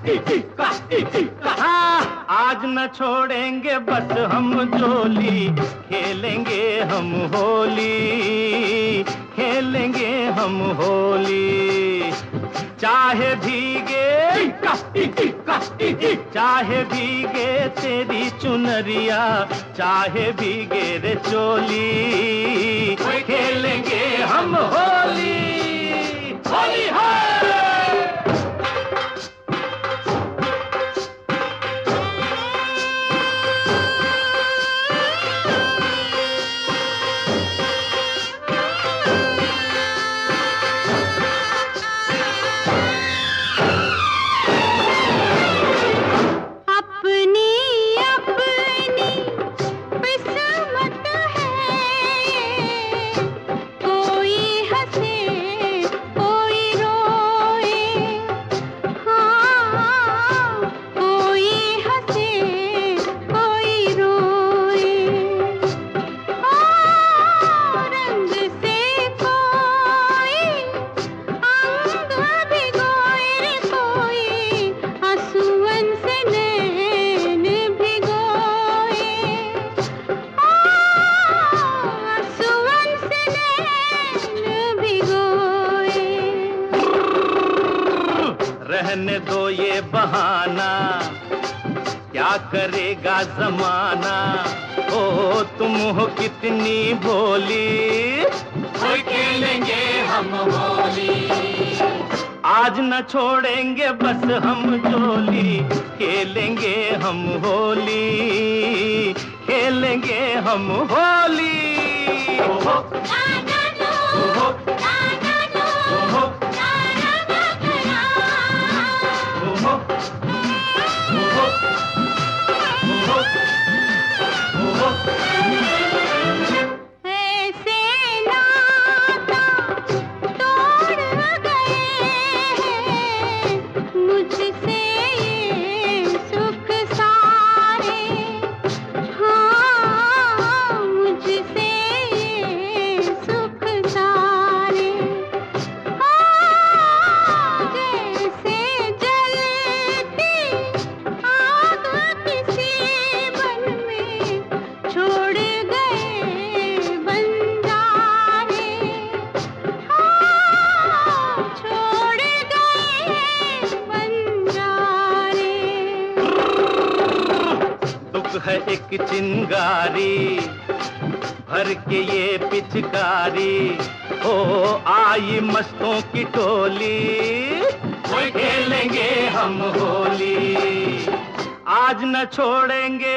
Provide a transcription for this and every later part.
हाँ, आज न छोड़ेंगे बस हम जोली, खेलेंगे हम होली, खेलेंगे हम होली। चाहे भीगे तेरी चुनरिया, चाहे भीगे रे चोली, खेलेंगे हम होली, होली है। रहने दो ये बहाना, क्या करेगा जमाना। ओ तुम हो कितनी भोली, खेलेंगे हम होली। आज न छोड़ेंगे बस हम जोली, खेलेंगे हम होली, खेलेंगे हम होली। है एक चिंगारी भर के ये पिचकारी, ओ आई मस्तों की टोली, खेलेंगे हम होली। आज न छोड़ेंगे,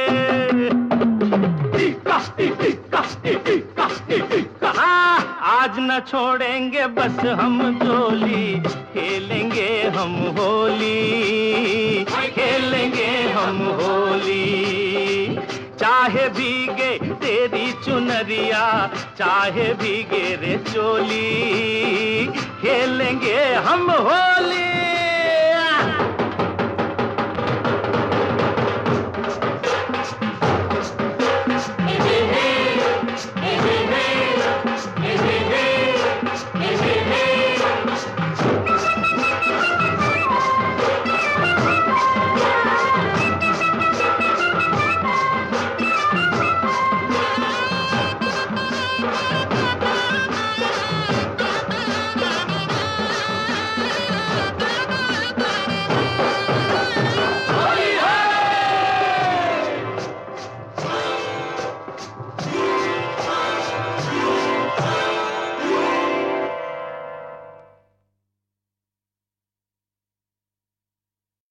आज न छोड़ेंगे बस हम जोली, खेलेंगे हम होली, खेलेंगे हम होली। चाहे भीगे तेरी चुनरिया, चाहे भीगे रे चोली, खेलेंगे हम होली।